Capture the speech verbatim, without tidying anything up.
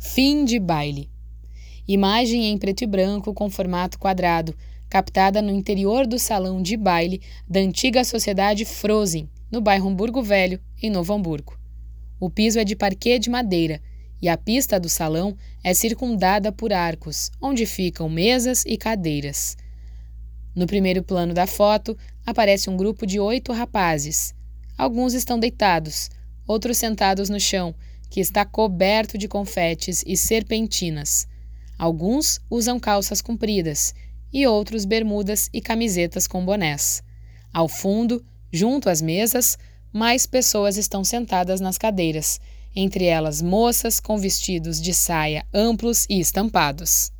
Fim de baile. Imagem em preto e branco com formato quadrado, captada no interior do salão de baile da antiga sociedade Frozen, no bairro Hamburgo Velho, em Novo Hamburgo. O piso é de parquet de madeira e a pista do salão é circundada por arcos, onde ficam mesas e cadeiras. No primeiro plano da foto, aparece um grupo de oito rapazes. Alguns estão deitados, outros sentados no chão, que está coberto de confetes e serpentinas. Alguns usam calças compridas e outros bermudas e camisetas com bonés. Ao fundo, junto às mesas, mais pessoas estão sentadas nas cadeiras, entre elas moças com vestidos de saia amplos e estampados.